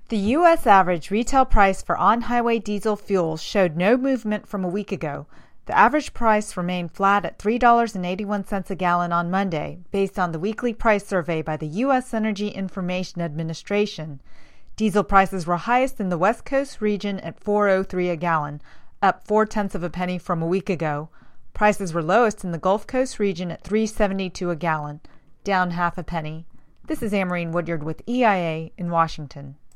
The U.S. average retail price for on-highway diesel fuel showed no movement from a week ago. The average price remained flat at $3.81 a gallon on Monday, based on the weekly price survey by the U.S. Energy Information Administration. Diesel prices were highest in the West Coast region at $4.03 a gallon, up 0.4 of a penny from a week ago. Prices were lowest in the Gulf Coast region at $3.72 a gallon, down half a penny. This is Amarine Woodyard with EIA in Washington.